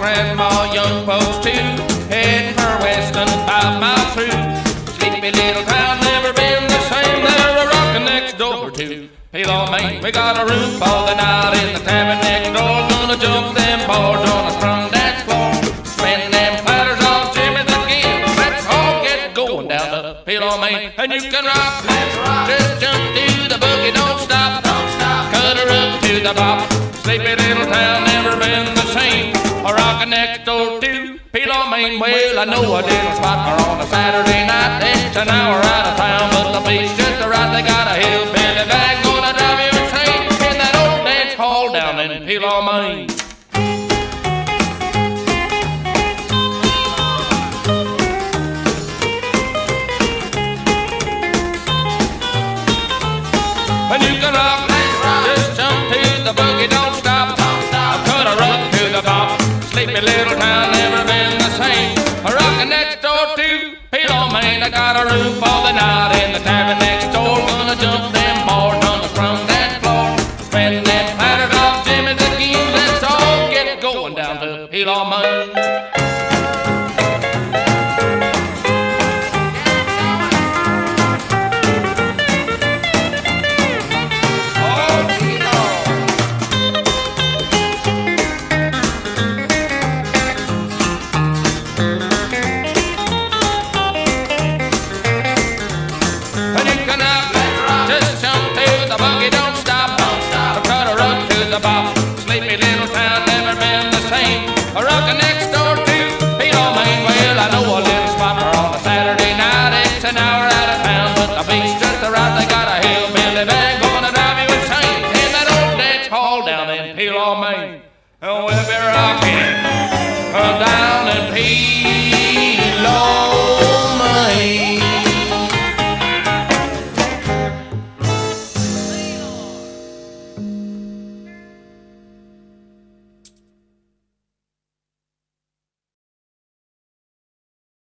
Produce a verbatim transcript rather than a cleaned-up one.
grandma, young folks too, heading for Weston, five miles through. Sleepy little town, never been the same. They're a rockin' next door to Pelon, Maine. We got a room for the night in the tavern next door. Gonna jump them boards on a strung dance floor. Spin them platters on Jimmy's again. Let's all get going down to Pelon, Maine. And you can rock, just jump to the boogie, don't stop. Cut her up to the bop. Sleepy little town, never been the same. A rockin' next door to Pelon, Maine. Well, I know a little spot or on a Saturday night. It's an hour out of town, but the beach's just right. They got a hillbilly bag gonna drive you insane in that old dance hall down in Pelon, Maine. And you can rock, just jump to the boogie, don't stop. Cut her up to the bop. Sleepy little town, never been the same. A rockin' next door to Pelon, Maine. I got a room for the night in the tavern next door. Gonna jump them boards on the front dance floor. Spin them platters off Jimmy's again. Let's all get going down to Pelon, Maine. Sleepy little town, never been the same. A rockin' next door to Pelon, Maine. Well, I know a little spot on a Saturday night. It's an hour out of town, but the beach's just right. They got a hillbilly band gonna drive you insane in that old dance hall down in Pelon, Maine. Oh, we'll be rockin' down in Pelon.